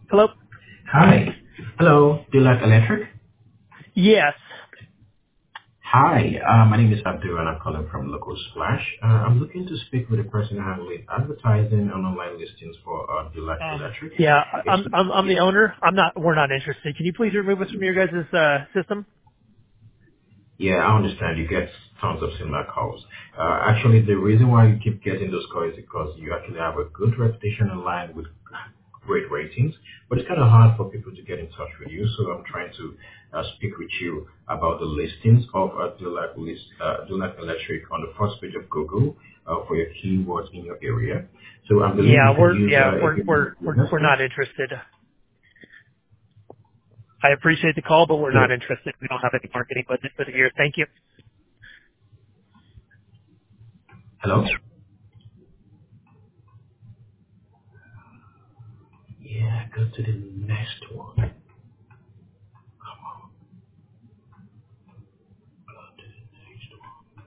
Hello? Hi. Hello. Do you like electric? Yes. Hi. My name is Abdul and I'm calling from Local Splash. I'm looking to speak with the person handling advertising and online listings for Do you like electric. Yeah, It's I'm the owner. We're not interested. Can you please remove us from your guys' system? Yeah, I understand you get tons of similar calls. Actually, the reason why you keep getting those calls is because you actually have a good reputation online with great ratings, but it's kind of hard for people to get in touch with you. So I'm trying to speak with you about the listings of Dulac Electric on the first page of Google for your keywords in your area. So I believe Yeah, you could use a business we're page. not interested. I appreciate the call, but we're not So, interested. We don't have any marketing budget for the year. Thank you. hello? Yeah, go to the next one. Come on, go to the next one.